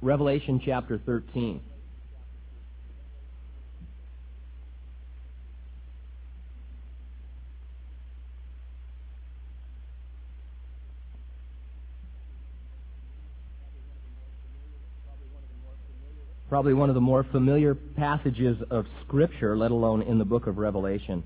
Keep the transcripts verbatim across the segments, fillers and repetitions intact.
Revelation chapter thirteen. Probably one of the more familiar passages of Scripture, let alone in the book of Revelation.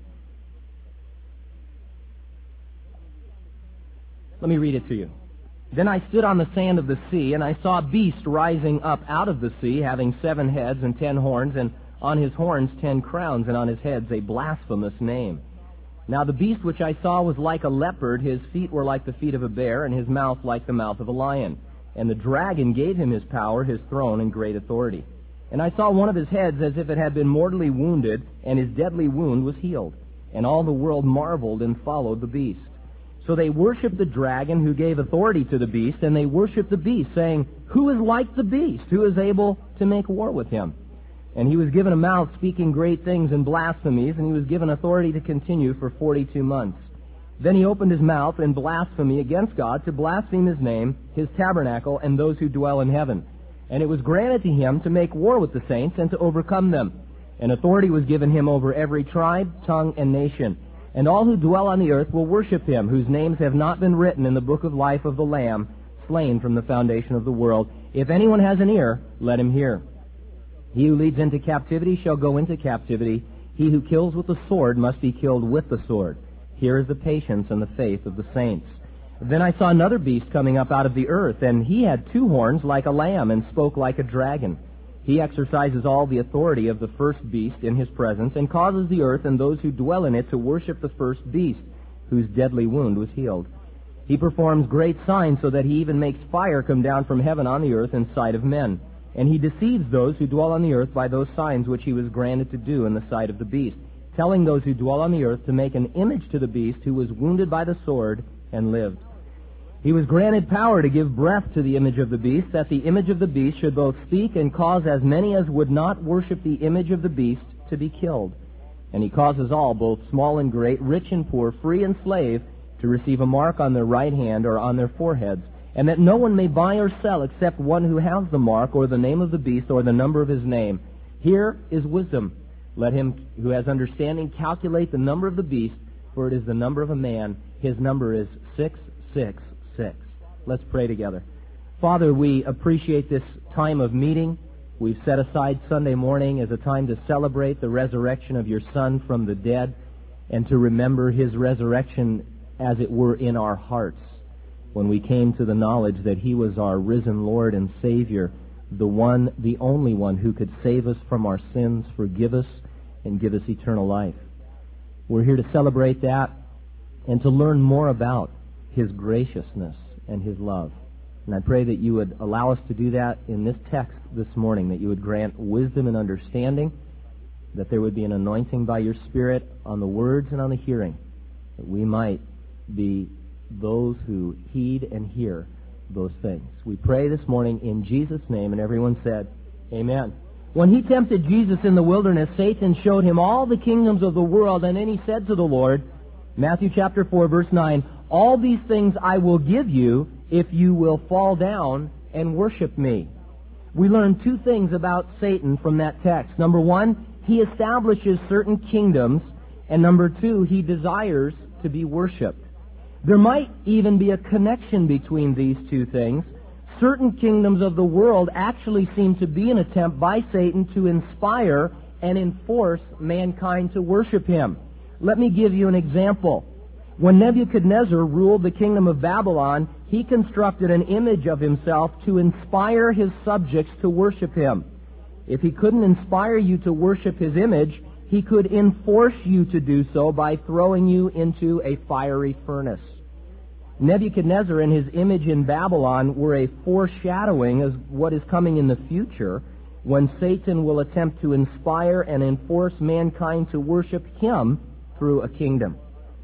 Let me read it to you. Then I stood on the sand of the sea, and I saw a beast rising up out of the sea, having seven heads and ten horns, and on his horns ten crowns, and on his heads a blasphemous name. Now the beast which I saw was like a leopard, his feet were like the feet of a bear, and his mouth like the mouth of a lion. And the dragon gave him his power, his throne, and great authority. And I saw one of his heads as if it had been mortally wounded, and his deadly wound was healed. And all the world marveled and followed the beast. So they worshipped the dragon who gave authority to the beast, and they worshipped the beast, saying, Who is like the beast? Who is able to make war with him? And he was given a mouth speaking great things and blasphemies, and he was given authority to continue for forty-two months. Then he opened his mouth in blasphemy against God, to blaspheme his name, his tabernacle, and those who dwell in heaven. And it was granted to him to make war with the saints and to overcome them. And authority was given him over every tribe, tongue, and nation. And all who dwell on the earth will worship him, whose names have not been written in the book of life of the Lamb, slain from the foundation of the world. If anyone has an ear, let him hear. He who leads into captivity shall go into captivity. He who kills with the sword must be killed with the sword. Here is the patience and the faith of the saints. Then I saw another beast coming up out of the earth, and he had two horns like a lamb and spoke like a dragon. He exercises all the authority of the first beast in his presence, and causes the earth and those who dwell in it to worship the first beast, whose deadly wound was healed. He performs great signs, so that he even makes fire come down from heaven on the earth in sight of men. And he deceives those who dwell on the earth by those signs which he was granted to do in the sight of the beast, telling those who dwell on the earth to make an image to the beast who was wounded by the sword and lived. He was granted power to give breath to the image of the beast, that the image of the beast should both speak and cause as many as would not worship the image of the beast to be killed. And he causes all, both small and great, rich and poor, free and slave, to receive a mark on their right hand or on their foreheads, and that no one may buy or sell except one who has the mark or the name of the beast or the number of his name. Here is wisdom. Let him who has understanding calculate the number of the beast, for it is the number of a man. His number is six six six. Let's pray together. Father, we appreciate this time of meeting. We've set aside Sunday morning as a time to celebrate the resurrection of your Son from the dead and to remember his resurrection, as it were, in our hearts when we came to the knowledge that he was our risen Lord and Savior, the one, the only one who could save us from our sins, forgive us, and give us eternal life. We're here to celebrate that and to learn more about his graciousness and his love. And I pray that you would allow us to do that in this text this morning, that you would grant wisdom and understanding, that there would be an anointing by your Spirit on the words and on the hearing, that we might be those who heed and hear those things. We pray this morning in Jesus' name, and everyone said, Amen. When he tempted Jesus in the wilderness, Satan showed him all the kingdoms of the world, and then he said to the Lord, Matthew chapter four, verse nine, All these things I will give you if you will fall down and worship me. We learn two things about Satan from that text. Number one, he establishes certain kingdoms, and number two, he desires to be worshipped. There might even be a connection between these two things. Certain kingdoms of the world actually seem to be an attempt by Satan to inspire and enforce mankind to worship him. Let me give you an example. When Nebuchadnezzar ruled the kingdom of Babylon, he constructed an image of himself to inspire his subjects to worship him. If he couldn't inspire you to worship his image, he could enforce you to do so by throwing you into a fiery furnace. Nebuchadnezzar and his image in Babylon were a foreshadowing of what is coming in the future, when Satan will attempt to inspire and enforce mankind to worship him through a kingdom.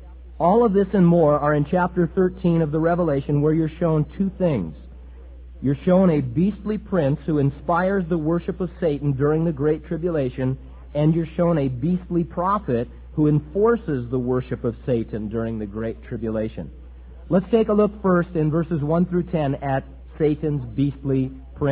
All of this and more are in chapter thirteen of the Revelation, where you're shown two things. You're shown a beastly prince who inspires the worship of Satan during the Great Tribulation, and you're shown a beastly prophet who enforces the worship of Satan during the Great Tribulation. Let's take a look first in verses one through ten at Satan's beastly prince.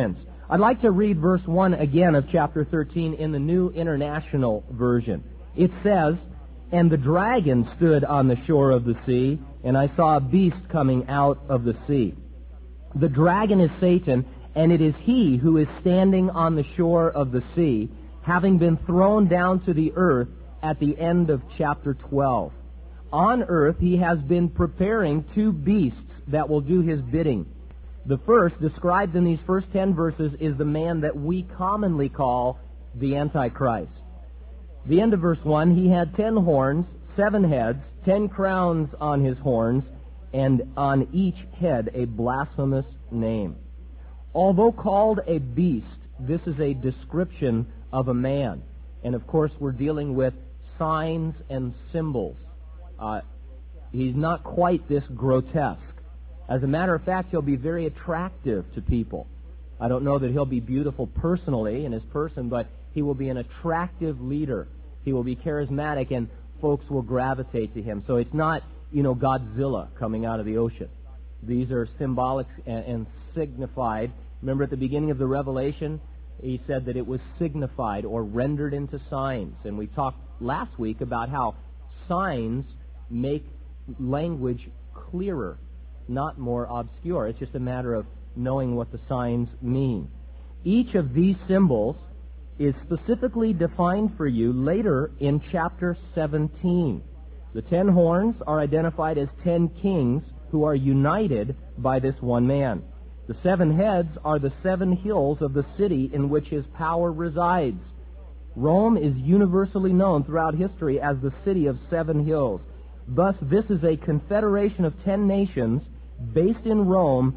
I'd like to read verse one again of chapter thirteen in the New International Version. It says, "And the dragon stood on the shore of the sea, and I saw a beast coming out of the sea. The dragon is Satan, and it is he who is standing on the shore of the sea, having been thrown down to the earth," at the end of chapter twelve. On earth he has been preparing two beasts that will do his bidding. The first, described in these first ten verses, is the man that we commonly call the Antichrist. The end of verse one, he had ten horns, seven heads, ten crowns on his horns, and on each head a blasphemous name. Although called a beast, this is a description of a man. And of course we're dealing with signs and symbols. Uh, he's not quite this grotesque. As a matter of fact, he'll be very attractive to people. I don't know that he'll be beautiful personally in his person, but he will be an attractive leader. He will be charismatic, and folks will gravitate to him. So it's not, you know, Godzilla coming out of the ocean. These are symbolic and, and signified. Remember at the beginning of the Revelation, he said that it was signified or rendered into signs. And we talked last week about how signs make language clearer, not more obscure. It's just a matter of knowing what the signs mean. Each of these symbols is specifically defined for you later in chapter seventeen. The ten horns are identified as ten kings who are united by this one man. The seven heads are the seven hills of the city in which his power resides. Rome is universally known throughout history as the city of seven hills. Thus, this is a confederation of ten nations based in Rome,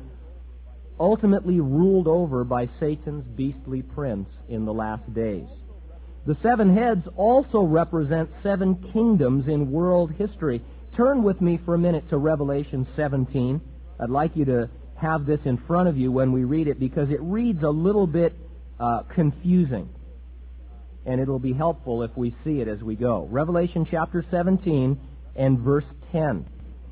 ultimately ruled over by Satan's beastly prince in the last days. The seven heads also represent seven kingdoms in world history. Turn with me for a minute to Revelation seventeen. I'd like you to have this in front of you when we read it because it reads a little bit uh, confusing. And it'll be helpful if we see it as we go. Revelation chapter seventeen and verse ten.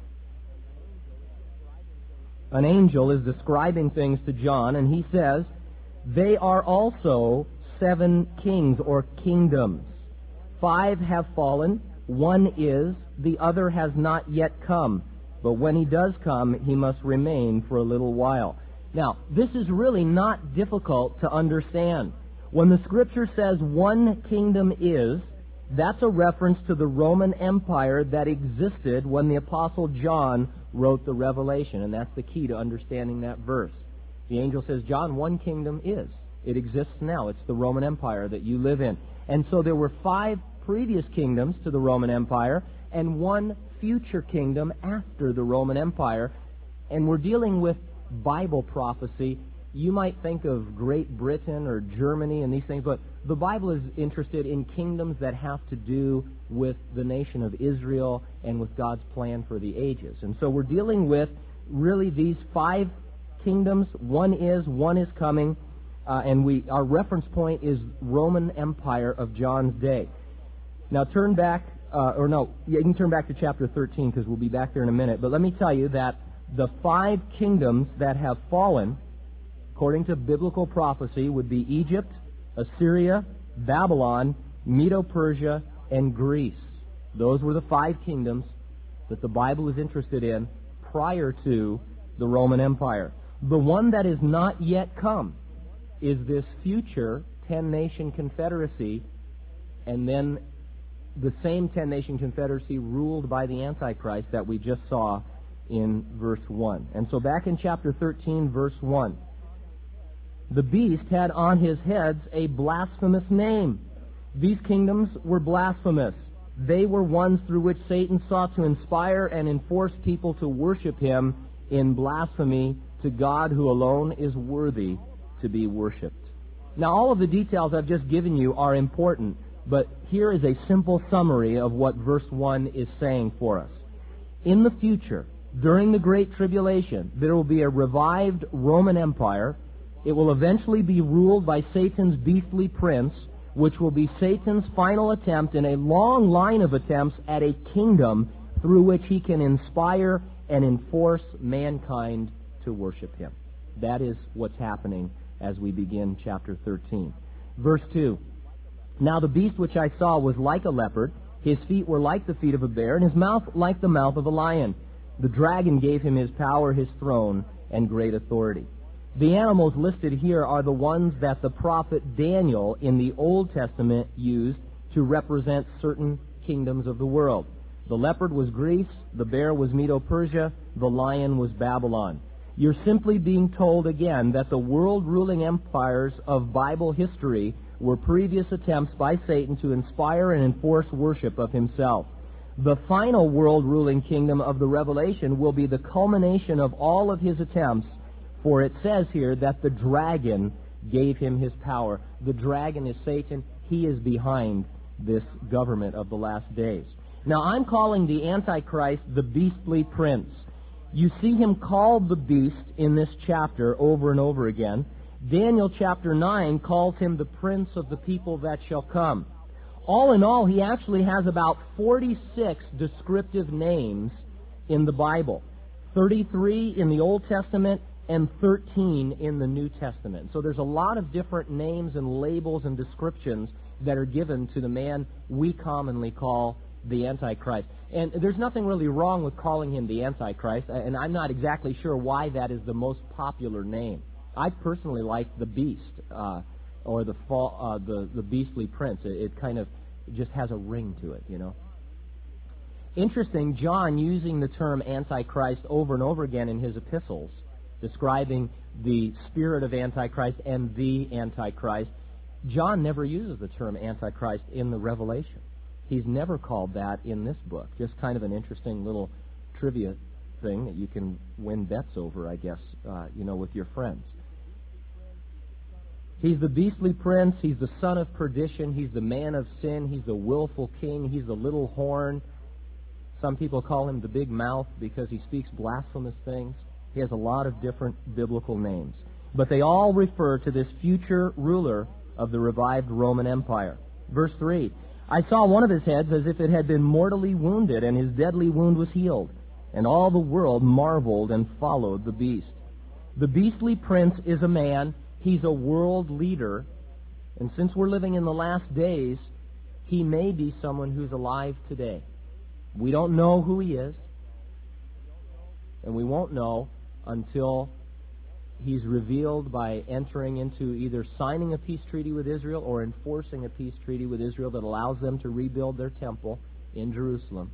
An angel is describing things to John, and he says, "They are also seven kings or kingdoms. Five have fallen, one is, the other has not yet come. But when he does come, he must remain for a little while." Now, this is really not difficult to understand. When the Scripture says one kingdom is, that's a reference to the Roman Empire that existed when the Apostle John wrote the Revelation, and that's the key to understanding that verse. The angel says, John, one kingdom is. It exists now. It's the Roman Empire that you live in. And so there were five previous kingdoms to the Roman Empire and one future kingdom after the Roman Empire. And we're dealing with Bible prophecy. You might think of Great Britain or Germany and these things, but the Bible is interested in kingdoms that have to do with the nation of Israel and with God's plan for the ages. And so we're dealing with really these five kingdoms. One is, one is coming, uh, and we our reference point is Roman Empire of John's day. Now turn back, uh, or no, yeah, you can turn back to chapter thirteen because we'll be back there in a minute. But let me tell you that the five kingdoms that have fallen, according to biblical prophecy, would be Egypt, Assyria, Babylon, Medo-Persia, and Greece. Those were the five kingdoms that the Bible is interested in prior to the Roman Empire. The one that is not yet come is this future ten-nation confederacy, and then the same ten-nation confederacy ruled by the Antichrist that we just saw in verse one. And so back in chapter thirteen, verse one, the beast had on his heads a blasphemous name. These kingdoms were blasphemous. They were ones through which Satan sought to inspire and enforce people to worship him in blasphemy to God who alone is worthy to be worshipped. Now, all of the details I've just given you are important, but here is a simple summary of what verse one is saying for us. In the future, during the Great Tribulation, there will be a revived Roman Empire. It will eventually be ruled by Satan's beastly prince, which will be Satan's final attempt in a long line of attempts at a kingdom through which he can inspire and enforce mankind to worship him. That is what's happening as we begin chapter thirteen. Verse two, Now the beast which I saw was like a leopard, his feet were like the feet of a bear, and his mouth like the mouth of a lion. The dragon gave him his power, his throne, and great authority. The animals listed here are the ones that the prophet Daniel in the Old Testament used to represent certain kingdoms of the world. The leopard was Greece, the bear was Medo-Persia, the lion was Babylon. You're simply being told again that the world-ruling empires of Bible history were previous attempts by Satan to inspire and enforce worship of himself. The final world-ruling kingdom of the Revelation will be the culmination of all of his attempts, for it says here that the dragon gave him his power. The dragon is Satan. He is behind this government of the last days. Now, I'm calling the Antichrist the beastly prince. You see him called the beast in this chapter over and over again. Daniel chapter nine calls him the prince of the people that shall come. All in all, he actually has about forty-six descriptive names in the Bible. thirty-three in the Old Testament and thirteen in the New Testament. So there's a lot of different names and labels and descriptions that are given to the man we commonly call the Antichrist. And there's nothing really wrong with calling him the Antichrist, and I'm not exactly sure why that is the most popular name. I personally like the beast, uh, or the, fall, uh, the the beastly prince. It, it kind of just has a ring to it, you know. Interesting, John using the term Antichrist over and over again in his epistles, describing the spirit of Antichrist and the Antichrist. John never uses the term Antichrist in the Revelation. He's never called that in this book. Just kind of an interesting little trivia thing that you can win bets over, I guess, uh, you know, with your friends. He's the beastly prince. He's the son of perdition. He's the man of sin. He's the willful king. He's the little horn. Some people call him the big mouth because he speaks blasphemous things. He has a lot of different biblical names. But they all refer to this future ruler of the revived Roman Empire. Verse three, I saw one of his heads as if it had been mortally wounded, and his deadly wound was healed. And all the world marveled and followed the beast. The beastly prince is a man. He's a world leader. And since we're living in the last days, he may be someone who's alive today. We don't know who he is. And we won't know until he's revealed by entering into either signing a peace treaty with Israel or enforcing a peace treaty with Israel that allows them to rebuild their temple in Jerusalem.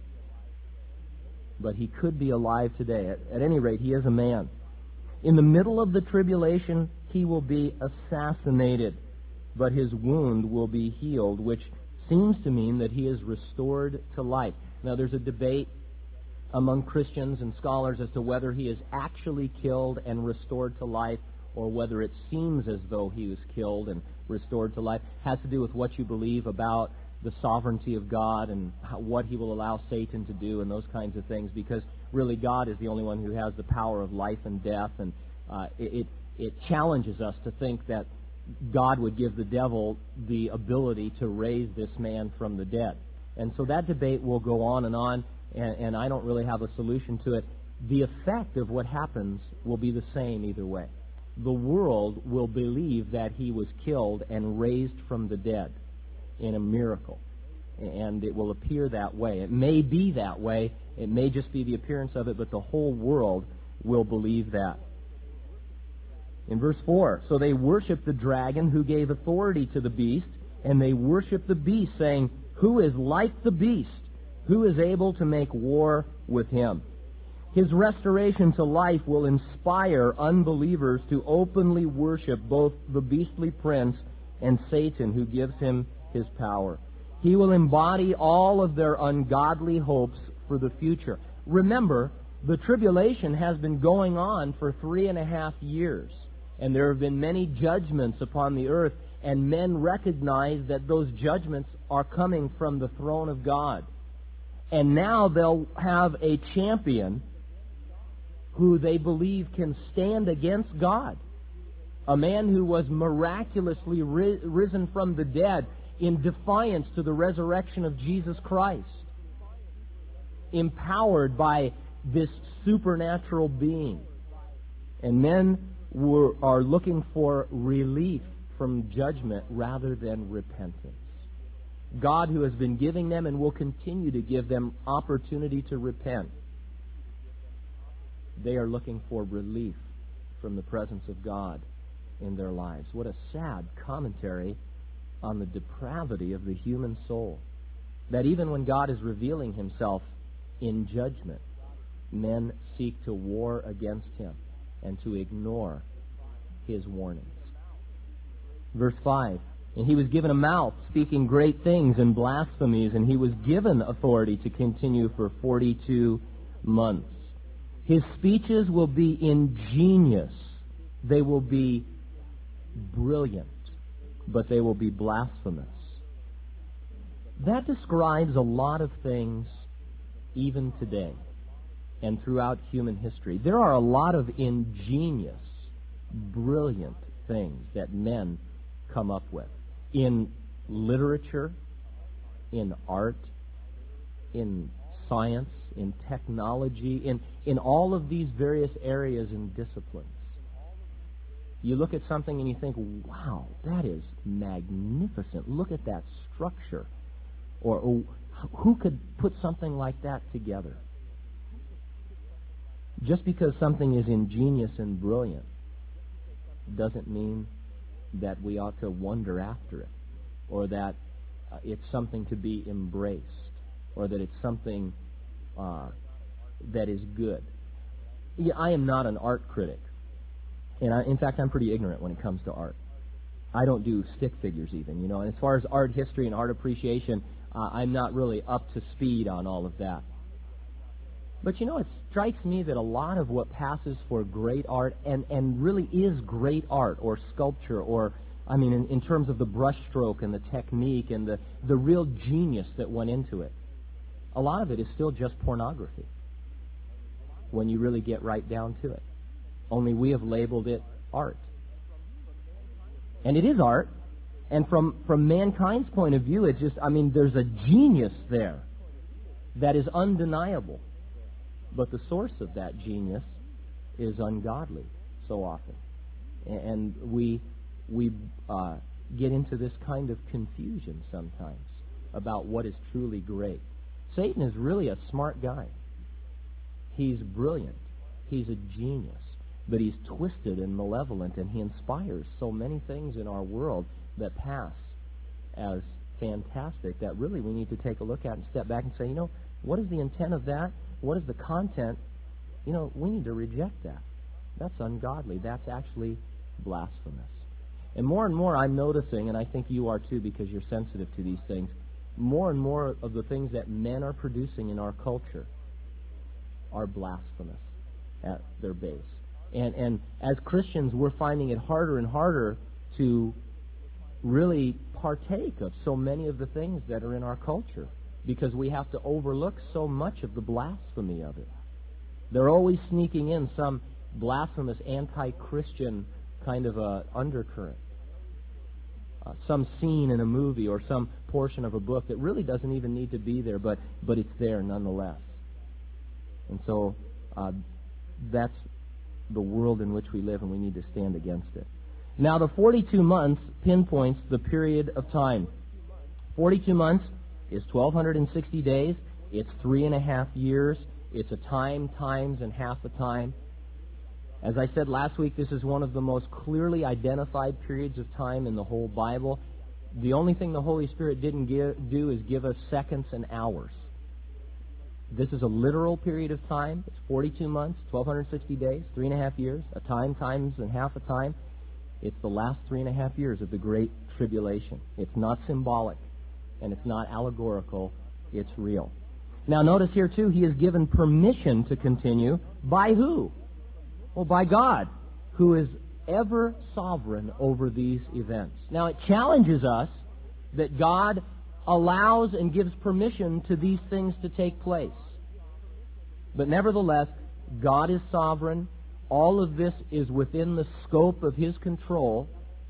But he could be alive today. At, at any rate, he is a man. In the middle of the tribulation, he will be assassinated, but his wound will be healed, which seems to mean that he is restored to life. Now, there's a debate among Christians and scholars as to whether he is actually killed and restored to life, or whether it seems as though he was killed and restored to life. It has to do with what you believe about the sovereignty of God and how, what he will allow Satan to do and those kinds of things, because really God is the only one who has the power of life and death, and uh, it, it challenges us to think that God would give the devil the ability to raise this man from the dead. And so that debate will go on and on, and, and I don't really have a solution to it. The effect of what happens will be the same either way. The world will believe that he was killed and raised from the dead in a miracle, and it will appear that way. It may be that way. It may just be the appearance of it, but the whole world will believe that. In verse four, so they worshiped the dragon who gave authority to the beast, and they worshiped the beast, saying, who is like the beast? Who is able to make war with him? His restoration to life will inspire unbelievers to openly worship both the beastly prince and Satan, who gives him his power. He will embody all of their ungodly hopes for the future. Remember, the tribulation has been going on for three and a half years, and there have been many judgments upon the earth, and men recognize that those judgments are coming from the throne of God. And now they'll have a champion who they believe can stand against God. A man who was miraculously ri- risen from the dead in defiance to the resurrection of Jesus Christ, empowered by this supernatural being. And men were, are looking for relief from judgment rather than repentance. God, who has been giving them and will continue to give them opportunity to repent, they are looking for relief from the presence of God in their lives. What a sad commentary on the depravity of the human soul. That even when God is revealing himself in judgment, men seek to war against him and to ignore his warnings. Verse five, and he was given a mouth speaking great things and blasphemies, and he was given authority to continue for forty-two months. His speeches will be ingenious. They will be brilliant, but they will be blasphemous. That describes a lot of things even today and throughout human history. There are a lot of ingenious, brilliant things that men come up with in literature, in art, in science, in technology, in, in all of these various areas and disciplines. You look at something and you think, wow, that is magnificent. Look at that structure. Or, or who could put something like that together? Just because something is ingenious and brilliant doesn't mean that we ought to wonder after it, or that uh, it's something to be embraced, or that it's something uh, that is good. Yeah, I am not an art critic. And I, in fact, I'm pretty ignorant when it comes to art. I don't do stick figures even, you know. And as far as art history and art appreciation, uh, I'm not really up to speed on all of that. But, you know, it strikes me that a lot of what passes for great art, and, and really is great art, or sculpture, or, I mean, in, in terms of the brushstroke and the technique and the, the real genius that went into it, a lot of it is still just pornography when you really get right down to it. Only we have labeled it art. And it is art. And from, from mankind's point of view, it's just, I mean, there's a genius there that is undeniable. But the source of that genius is ungodly so often. And we, we uh, get into this kind of confusion sometimes about what is truly great. Satan is really a smart guy. He's brilliant. He's a genius. But he's twisted and malevolent, and he inspires so many things in our world that pass as fantastic that really we need to take a look at and step back and say, you know, what is the intent of that? What is the content? You know, we need to reject that. That's ungodly. That's actually blasphemous. And more and more I'm noticing, and I think you are too because you're sensitive to these things, more and more of the things that men are producing in our culture are blasphemous at their base. And, and as Christians, we're finding it harder and harder to really partake of so many of the things that are in our culture because we have to overlook so much of the blasphemy of it. They're always sneaking in some blasphemous, anti-Christian kind of a undercurrent. Uh, some scene in a movie or some portion of a book that really doesn't even need to be there, but, but it's there nonetheless. And so uh, that's the world in which we live, and we need to stand against it. Now, the forty-two months pinpoints the period of time. forty-two months is twelve sixty days. It's three and a half years. It's a time, times, and half a time. As I said last week, this is one of the most clearly identified periods of time in the whole Bible. The only thing the Holy Spirit didn't give, do is give us seconds and hours. This is a literal period of time. It's forty-two months, twelve sixty days, three and a half years, a time, times, and half a time. It's the last three and a half years of the Great Tribulation. It's not symbolic, and it's not allegorical. It's real. Now, notice here, too, he is given permission to continue. By who? Well, by God, who is ever sovereign over these events. Now, it challenges us that God allows and gives permission to these things to take place. But nevertheless, God is sovereign. All of this is within the scope of His control.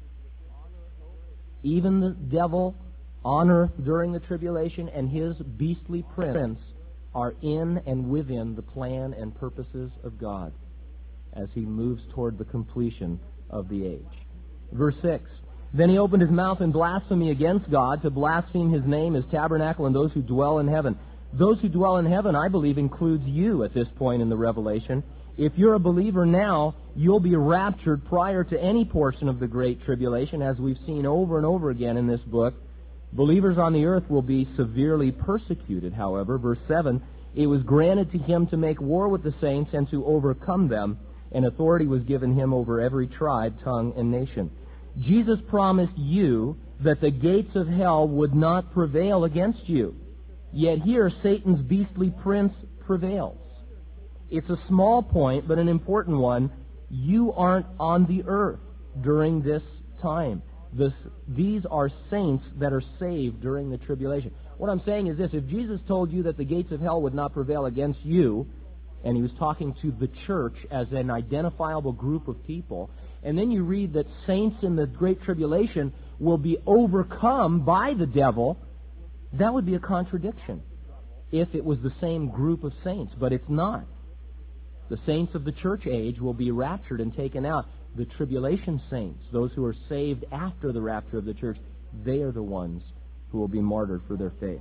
Even the devil on earth during the tribulation and his beastly prince are in and within the plan and purposes of God. as he moves toward the completion of the age. Verse six, then he opened his mouth in blasphemy against God, to blaspheme his name, his tabernacle, and those who dwell in heaven. Those who dwell in heaven, I believe, includes you at this point in the Revelation. If you're a believer now, you'll be raptured prior to any portion of the Great Tribulation, as we've seen over and over again in this book. Believers on the earth will be severely persecuted, however. Verse seven, it was granted to him to make war with the saints and to overcome them, and authority was given him over every tribe, tongue, and nation. Jesus promised you that the gates of hell would not prevail against you. Yet here, Satan's beastly prince prevails. It's a small point, but an important one. You aren't on the earth during this time. This, these are saints that are saved during the tribulation. What I'm saying is this: if Jesus told you that the gates of hell would not prevail against you, and he was talking to the church as an identifiable group of people, and then you read that saints in the Great Tribulation will be overcome by the devil, that would be a contradiction if it was the same group of saints, but it's not. The saints of the church age will be raptured and taken out. The tribulation saints, those who are saved after the rapture of the church, they are the ones who will be martyred for their faith.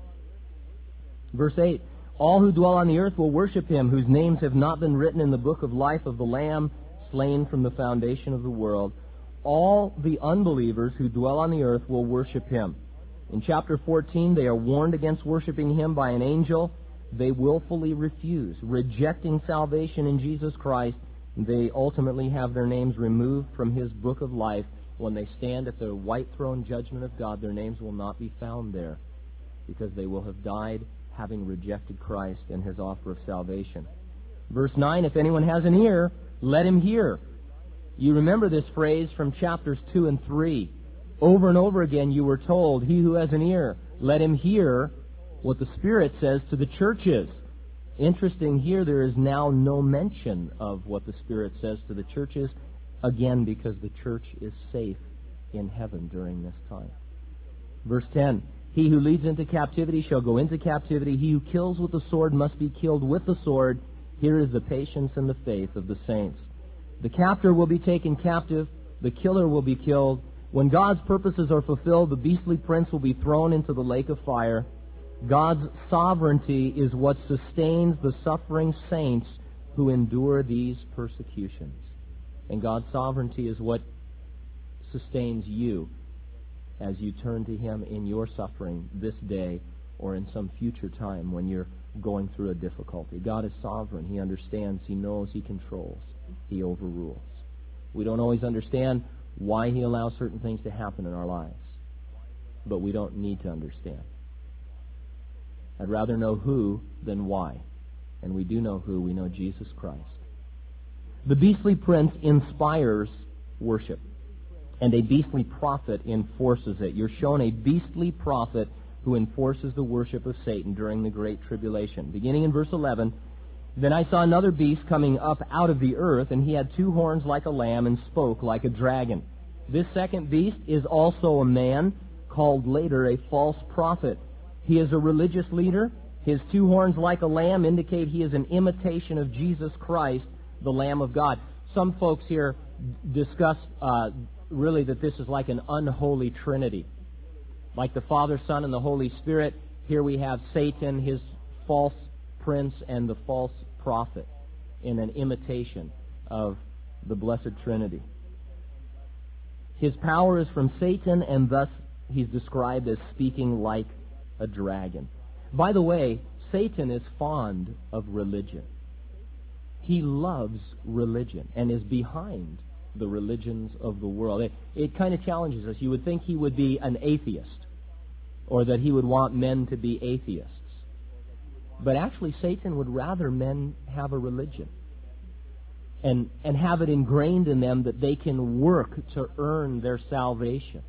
Verse eight, all who dwell on the earth will worship him, whose names have not been written in the book of life of the Lamb, slain from the foundation of the world. All the unbelievers who dwell on the earth will worship him. In chapter fourteen, they are warned against worshiping him by an angel. They willfully refuse, rejecting salvation in Jesus Christ. They ultimately have their names removed from his book of life. When they stand at the white throne judgment of God, their names will not be found there, because they will have died having rejected Christ and his offer of salvation. Verse nine, if anyone has an ear, let him hear. You remember this phrase from chapters two and three. Over and over again you were told, he who has an ear, let him hear what the Spirit says to the churches. Interesting, here there is now no mention of what the Spirit says to the churches, again because the church is safe in heaven during this time. Verse ten, he who leads into captivity shall go into captivity. He who kills with the sword must be killed with the sword. Here is the patience and the faith of the saints. The captor will be taken captive. The killer will be killed. When God's purposes are fulfilled, the beastly prince will be thrown into the lake of fire. God's sovereignty is what sustains the suffering saints who endure these persecutions. And God's sovereignty is what sustains you as you turn to him in your suffering this day or in some future time when you're going through a difficulty. God is sovereign. He understands. He knows. He controls. He overrules. We don't always understand why he allows certain things to happen in our lives, but we don't need to understand. I'd rather know who than why. And we do know who. We know Jesus Christ. The beastly prince inspires worship, and a beastly prophet enforces it. You're shown a beastly prophet who enforces the worship of Satan during the Great Tribulation. Beginning in verse eleven, then I saw another beast coming up out of the earth, and he had two horns like a lamb and spoke like a dragon. This second beast is also a man, called later a false prophet. He is a religious leader. His two horns like a lamb indicate he is an imitation of Jesus Christ, the Lamb of God. Some folks here discuss uh, really that this is like an unholy trinity. Like the Father, Son, and the Holy Spirit, here we have Satan, his false prince, and the false prophet in an imitation of the Blessed Trinity. His power is from Satan, and thus he's described as speaking like a dragon. By the way, Satan is fond of religion. He loves religion and is behind the religions of the world. It, it kind of challenges us. You would think he would be an atheist, or that he would want men to be atheists. But actually, Satan would rather men have a religion and, and have it ingrained in them that they can work to earn their salvation.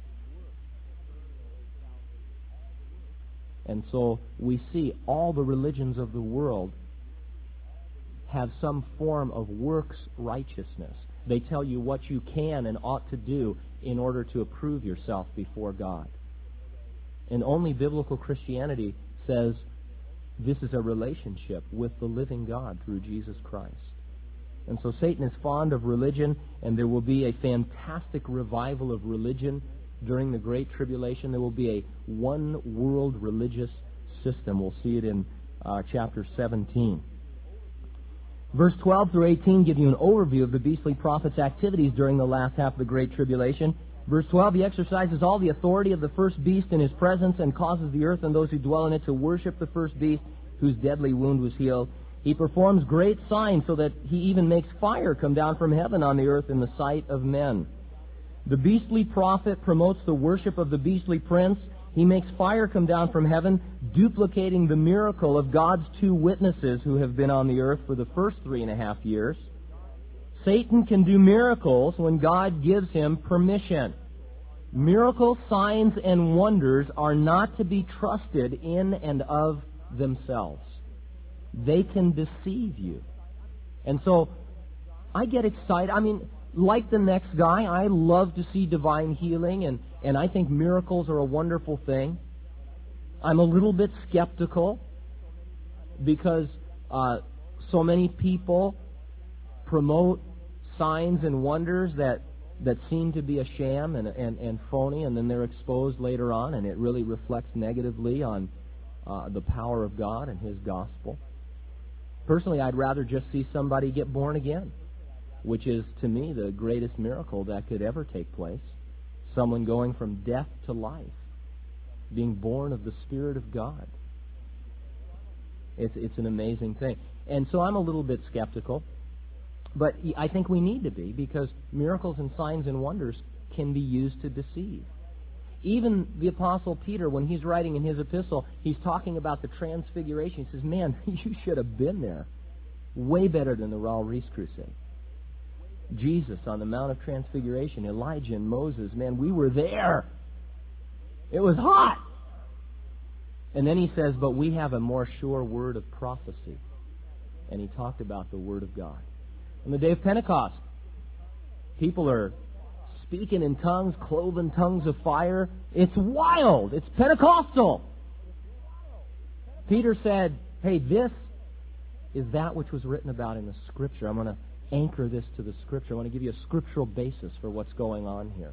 And so we see all the religions of the world have some form of works righteousness. They tell you what you can and ought to do in order to approve yourself before God. And only biblical Christianity says this is a relationship with the living God through Jesus Christ. And so Satan is fond of religion, and there will be a fantastic revival of religion during the Great Tribulation. There will be a one-world religious system. We'll see it in uh, chapter seventeen. Verse twelve through eighteen give you an overview of the beastly prophet's activities during the last half of the Great Tribulation. Verse twelve, he exercises all the authority of the first beast in his presence and causes the earth and those who dwell in it to worship the first beast whose deadly wound was healed. He performs great signs so that he even makes fire come down from heaven on the earth in the sight of men. The beastly prophet promotes the worship of the beastly prince. He makes fire come down from heaven, duplicating the miracle of God's two witnesses who have been on the earth for the first three and a half years. Satan can do miracles when God gives him permission. Miracles, signs, and wonders are not to be trusted in and of themselves. They can deceive you. And so, I get excited. I mean, like the next guy, I love to see divine healing, and, and I think miracles are a wonderful thing. I'm a little bit skeptical because uh, so many people promote signs and wonders that, that seem to be a sham and, and, and phony, and then they're exposed later on, and it really reflects negatively on uh, the power of God and His gospel. Personally, I'd rather just see somebody get born again, which is, to me, the greatest miracle that could ever take place. Someone going from death to life, being born of the Spirit of God. It's, it's an amazing thing. And so I'm a little bit skeptical, but I think we need to be, because miracles and signs and wonders can be used to deceive. Even the Apostle Peter, when he's writing in his epistle, he's talking about the Transfiguration. He says, man, you should have been there. Way better than the Raul Reese Crusade. Jesus on the Mount of Transfiguration, Elijah and Moses, man, we were there. It was hot. And then he says, but we have a more sure word of prophecy. And he talked about the Word of God. On the day of Pentecost, people are speaking in tongues, cloven tongues of fire. It's wild. It's Pentecostal. Peter said, hey, this is that which was written about in the Scripture. I'm going to anchor this to the Scripture. I want to give you a scriptural basis for what's going on here.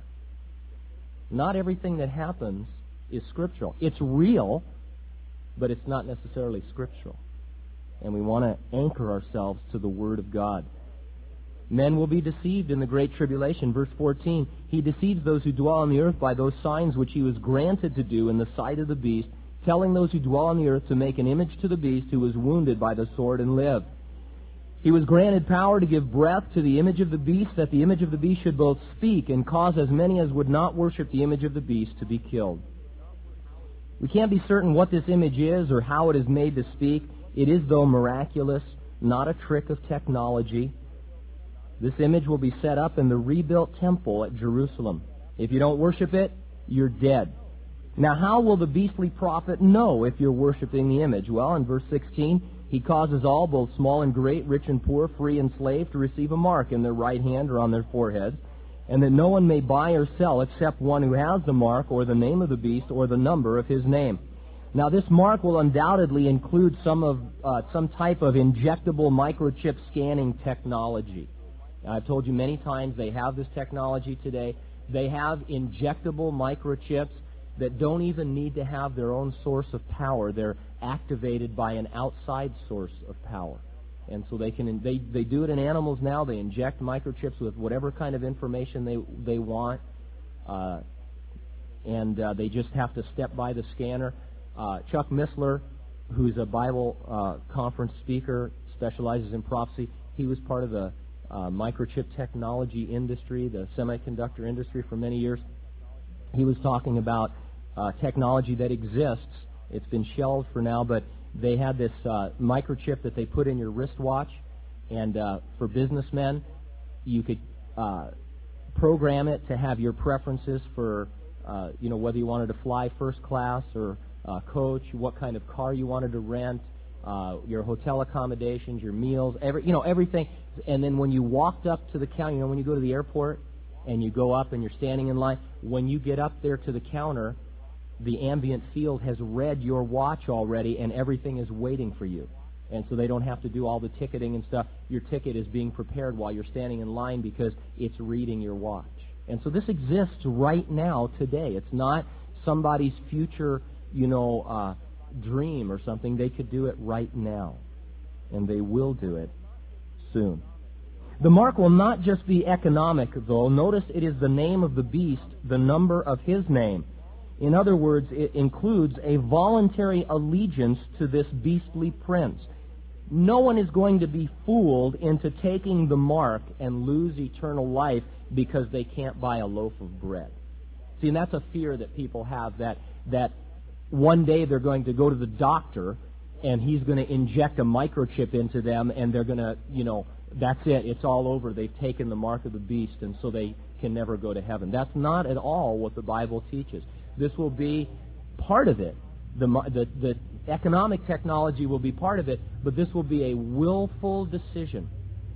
Not everything that happens is scriptural. It's real, but it's not necessarily scriptural. And we want to anchor ourselves to the Word of God. Men will be deceived in the Great Tribulation. Verse fourteen, he deceives those who dwell on the earth by those signs which he was granted to do in the sight of the beast, telling those who dwell on the earth to make an image to the beast who was wounded by the sword and lived. He was granted power to give breath to the image of the beast, that the image of the beast should both speak and cause as many as would not worship the image of the beast to be killed. We can't be certain what this image is or how it is made to speak. It is, though, miraculous, not a trick of technology. This image will be set up in the rebuilt temple at Jerusalem. If you don't worship it, you're dead. Now, how will the beastly prophet know if you're worshiping the image? Well, in verse sixteen, he causes all, both small and great, rich and poor, free and slave, to receive a mark in their right hand or on their foreheads, and that no one may buy or sell except one who has the mark or the name of the beast or the number of his name. Now, this mark will undoubtedly include some of uh, some type of injectable microchip scanning technology. I've told you many times they have this technology today. They have injectable microchips that don't even need to have their own source of power. They're activated by an outside source of power. And so they can they, they do it in animals now. They inject microchips with whatever kind of information they, they want. Uh, and uh, they just have to step by the scanner. Uh, Chuck Missler, who's a Bible uh, conference speaker, specializes in prophecy. He was part of the Uh, microchip technology industry, the semiconductor industry for many years. He was talking about uh, technology that exists. It's been shelved for now, but they had this uh, microchip that they put in your wristwatch, and uh, for businessmen, you could uh, program it to have your preferences for, uh, you know, whether you wanted to fly first class or uh, coach, what kind of car you wanted to rent, uh, your hotel accommodations, your meals, every, you know, everything. And then when you walked up to the counter, you know, when you go to the airport and you go up and you're standing in line, when you get up there to the counter, the ambient field has read your watch already and everything is waiting for you. And so they don't have to do all the ticketing and stuff. Your ticket is being prepared while you're standing in line because it's reading your watch. And so this exists right now, today. It's not somebody's future, you know, uh, dream or something. They could do it right now. And they will do it soon. The mark will not just be economic, though. Notice it is the name of the beast, the number of his name. In other words, it includes a voluntary allegiance to this beastly prince. No one is going to be fooled into taking the mark and lose eternal life because they can't buy a loaf of bread. See, and that's a fear that people have, that that one day they're going to go to the doctor and he's going to inject a microchip into them and they're going to, you know, that's it, it's all over. They've taken the mark of the beast and so they can never go to heaven. That's not at all what the Bible teaches. This will be part of it. The, the, the economic technology will be part of it, but this will be a willful decision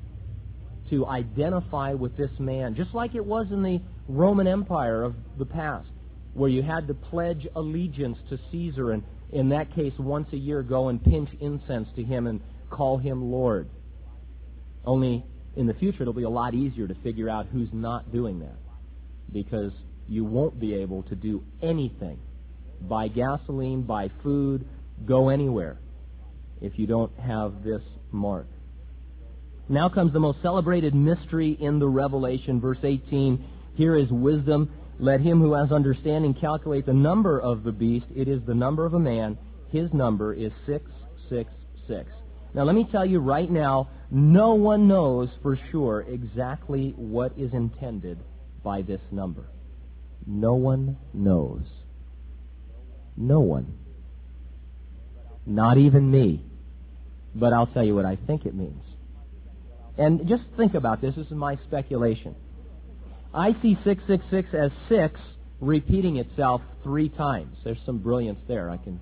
to identify with this man, just like it was in the Roman Empire of the past, where you had to pledge allegiance to Caesar, and in that case, once a year go and pinch incense to him and call him Lord. Only in the future, it'll be a lot easier to figure out who's not doing that, because you won't be able to do anything, buy gasoline, buy food, go anywhere, if you don't have this mark. Now comes the most celebrated mystery in the Revelation, verse eighteen. Here is wisdom. Let him who has understanding calculate the number of the beast. It is the number of a man. His number is six six six. Now let me tell you right now, no one knows for sure exactly what is intended by this number. No one knows. No one. Not even me. But I'll tell you what I think it means. And just think about this. This is my speculation. I see six six six as six repeating itself three times. There's some brilliance there. I can...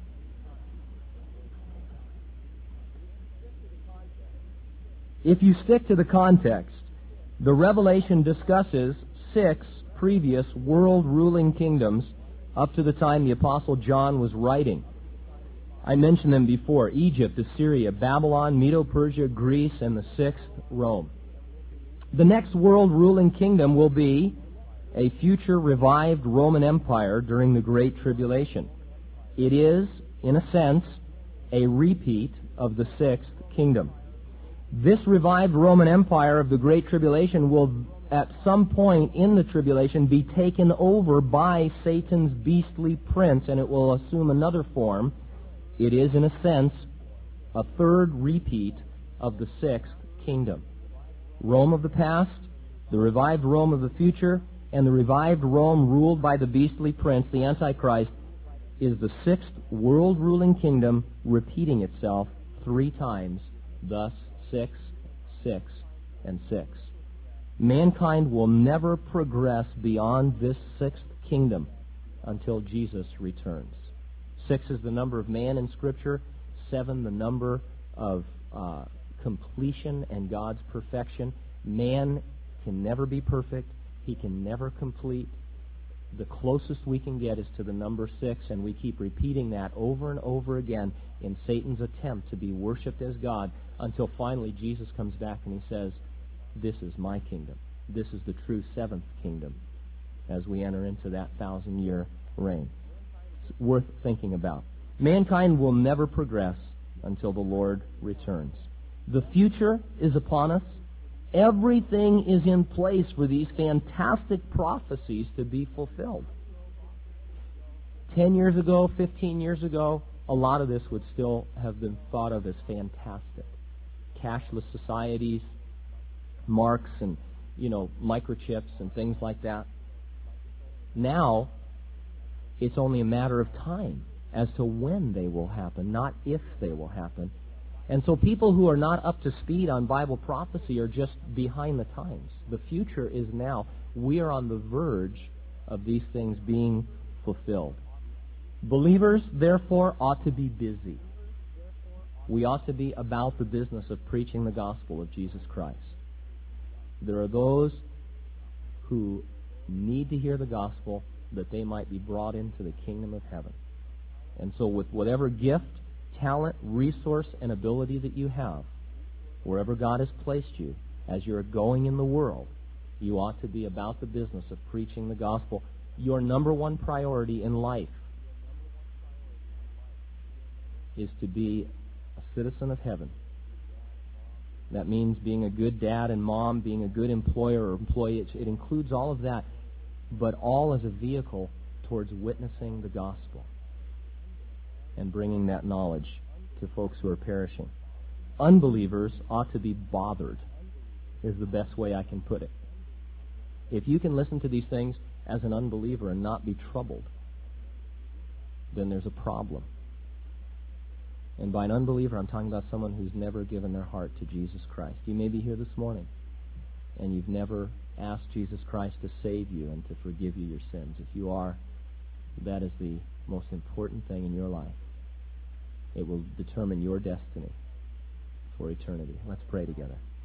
If you stick to the context, the Revelation discusses six previous world-ruling kingdoms up to the time the Apostle John was writing. I mentioned them before: Egypt, Assyria, Babylon, Medo-Persia, Greece, and the sixth, Rome. The next world-ruling kingdom will be a future revived Roman Empire during the Great Tribulation. It is, in a sense, a repeat of the sixth kingdom. This revived Roman Empire of the Great Tribulation will, at some point in the tribulation, be taken over by Satan's beastly prince, and it will assume another form. It is, in a sense, a third repeat of the sixth kingdom. Rome of the past, the revived Rome of the future, and the revived Rome ruled by the beastly prince, the Antichrist, is the sixth world-ruling kingdom repeating itself three times, thus six, six, and six. Mankind will never progress beyond this sixth kingdom until Jesus returns. Six is the number of man in Scripture. Seven, the number of uh, completion and God's perfection. Man can never be perfect. He can never complete. The closest we can get is to the number six, and we keep repeating that over and over again in Satan's attempt to be worshipped as God, until finally Jesus comes back and he says, "This is my kingdom. This is the true seventh kingdom," as we enter into that thousand-year reign. It's worth thinking about. Mankind will never progress until the Lord returns. The future is upon us. Everything is in place for these fantastic prophecies to be fulfilled. Ten years ago, fifteen years ago, a lot of this would still have been thought of as fantastic. Cashless societies, marks and, you know, microchips and things like that. Now, it's only a matter of time as to when they will happen, not if they will happen. And so people who are not up to speed on Bible prophecy are just behind the times. The future is now. We are on the verge of these things being fulfilled. Believers, therefore, ought to be busy. We ought to be about the business of preaching the gospel of Jesus Christ. There are those who need to hear the gospel that they might be brought into the kingdom of heaven. And so with whatever gift, talent, resource, and ability that you have, wherever God has placed you, as you're going in the world, you ought to be about the business of preaching the gospel. Your number one priority in life is to be a citizen of heaven. That means being a good dad and mom, being a good employer or employee. It, it includes all of that, but all as a vehicle towards witnessing the gospel and bringing that knowledge to folks who are perishing. Unbelievers ought to be bothered, is the best way I can put it. If you can listen to these things as an unbeliever and not be troubled, then there's a problem. And by an unbeliever, I'm talking about someone who's never given their heart to Jesus Christ. You may be here this morning, and you've never asked Jesus Christ to save you and to forgive you your sins. If you are, that is the most important thing in your life. It will determine your destiny for eternity. Let's pray together.